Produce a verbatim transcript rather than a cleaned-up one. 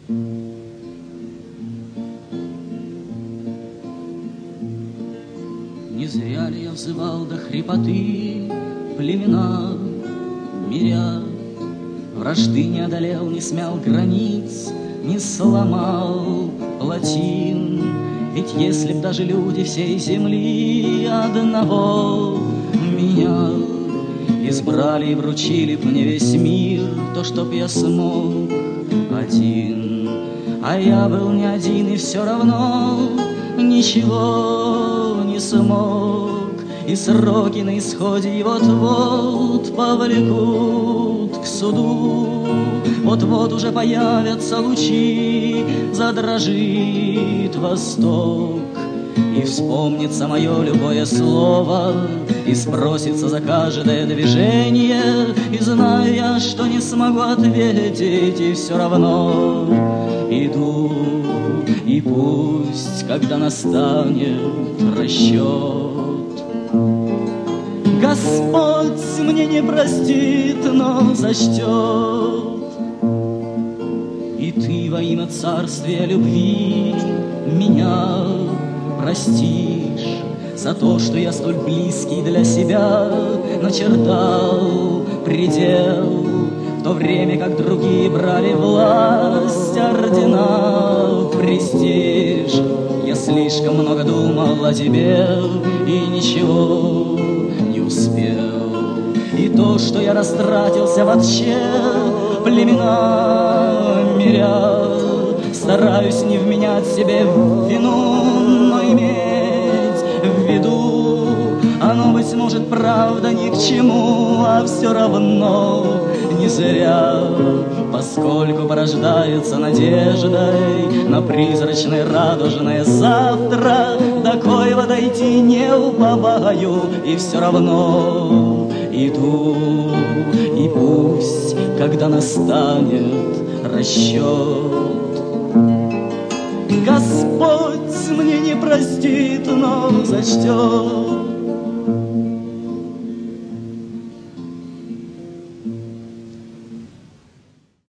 Не зря ли я взывал до хрипоты племена, миря, вражды не одолел, не смял границ, не сломал плотин. Ведь если б даже люди всей земли одного меня избрали и вручили б мне весь мир, то чтоб я смог один. А я был не один и все равно ничего не смог. И сроки на исходе, и вот-вот повлекут к суду. Вот-вот уже появятся лучи, задрожит восток. И вспомнится мое любое слово, и спросится за каждое движение. И знаю я, что не смогу ответить, и все равно иду. И пусть, когда настанет расчет, Господь мне не простит, но зачтет. И ты во имя царствия любви меня простишь за то, что я столь близкий для себя начертал предел. В то время как другие брали власть, ордена, престиж, я слишком много думал о тебе и ничего не успел. И то, что я растратился вообще, племена миря, стараюсь не вменять себе в вину, но иметь в виду, оно, быть может, правда ни к чему, а все равно не зря, поскольку порождается надеждой на призрачное радужное завтра. До коего дойти не уповаю, и все равно иду. И пусть, когда настанет расчет, Господь мне не простит, но зачтет.